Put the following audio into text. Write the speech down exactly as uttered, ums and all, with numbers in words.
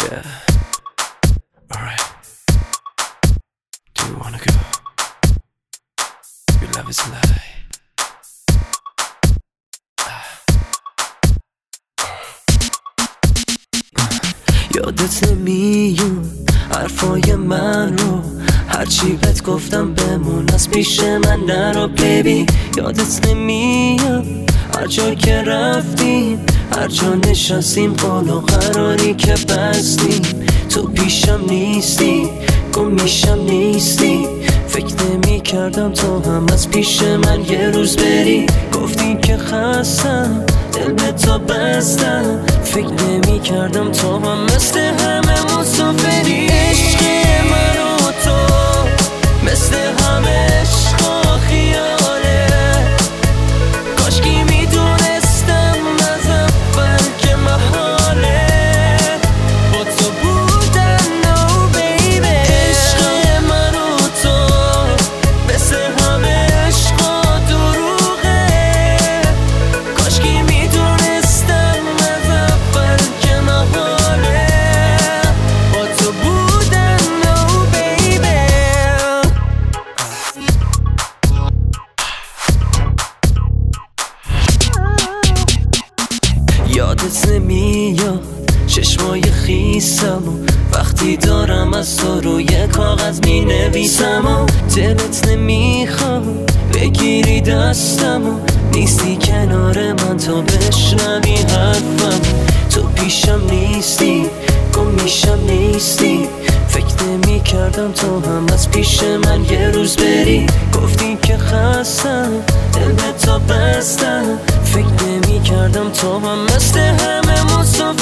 Yeah. Alright. Do you wanna go? Your love is a lie. یادت نمیاد حرفای من رو، هرچی بهت گفتم بمون از پیش من نرو بیبی. یادت نمیاد هر جا که رفتیم، هر جا نشستیم، قول و قراری که بستیم. تو پیشم نیستی، گم میشم نیستی. فکر نمی کردم تو هم از پیش من یه روز بری. گفتی که خستم، دل به تو بستم. فکر نمی کردم تو هم مثل همه مسافری. عشق من و تو مثل همه عشق و خیاله. کاشکی میدونستم از اول که محاله با تو بودن. no baby. عشق من و تو مثل همه عشق و دروغه. کاشکی میدونستم از اول که محاله با تو بودن. no baby. یادت نمیاد چشمای خیسم و وقتی دارم از تو روی کاغذ می نویسم و دلت نمیخواد بگیری دستم و نیستی کنار من تا بشنوی حرفم. تو پیشم نیستی، گم میشم نیستی. فکر نمی کردم تو هم از پیش من یه روز بری. گفتی که خستم، دل به تو بستم. فکر نمی کردم تو هم مثل همه مسافری.